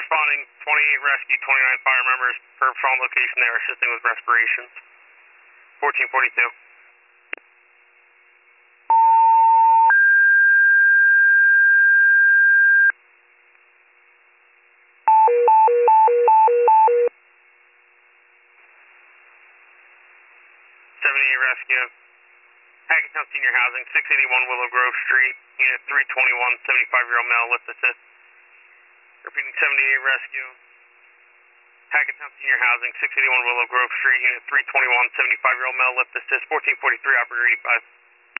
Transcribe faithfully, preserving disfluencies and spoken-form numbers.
responding, twenty-eight rescue, twenty-nine fire members per phone location. They are assisting with respirations. fourteen forty-two. seventy-eight rescue. Hackettstown Senior Housing, six eighty-one Willow Grove Street, Unit three twenty-one, seventy-five-year-old male, lift assist. Repeating, seventy-eight rescue. Hackettstown Senior Housing, six eighty-one Willow Grove Street, Unit three twenty-one, seventy-five-year-old male, lift assist. fourteen forty-three, operator eighty-five.